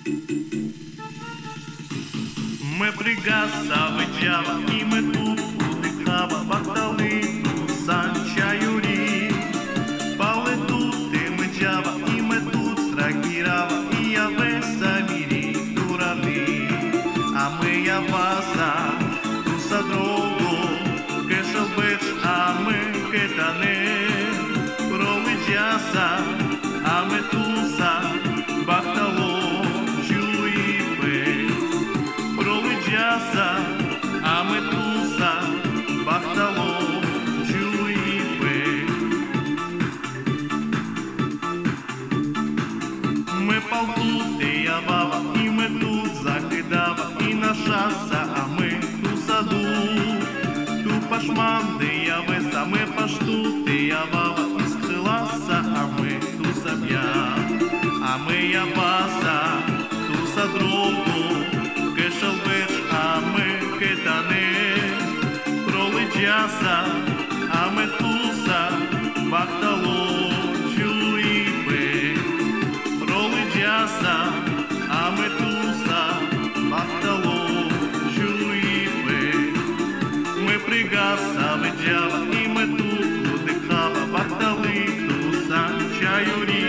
Ми пригасали джава, і ми тут удихава, бахтали санчаюрі. Пали тут і ми джава, і ми тут страхірава, і я весамірі дураві. А ми я васа, туса дрогу, кешалбеч, а ми кетане. Проли джаса, а ми туса, бахтало. А ми туса, бахтало, чуїпи. Ми палтути явава, і ми тут закидава, і на шаса, а ми ту саду. Ту пашманди явеса, ми паштути явава, і схиласа, а ми ту саб'я. А ми яваса, ту садрогу, кешалбеч, а ми кетане. Пролетяса, а ми туса, бахтало, чуїпи. Пролетяса, а ми туса, бахтало, чуїпи. Ми пригасали джава, і ми тут удихава, бахтали туса, чаюрі.